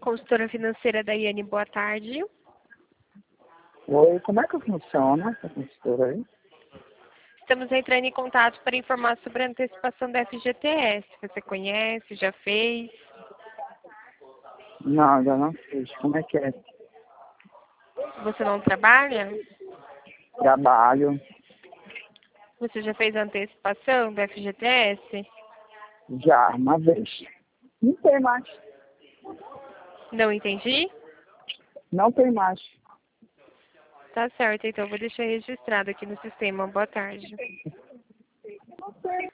Consultora financeira Daiane, boa tarde. Oi, como é que funciona essa consultora aí? Estamos entrando em contato para informar sobre a antecipação da FGTS. Você conhece, já fez? Não, ainda não fiz. Como é que é? Você não trabalha? Trabalho, Você já fez a antecipação da FGTS? já, uma vez. Não tem mais. Não entendi? Não tem mais. Tá certo, então vou deixar registrado aqui no sistema. Boa tarde.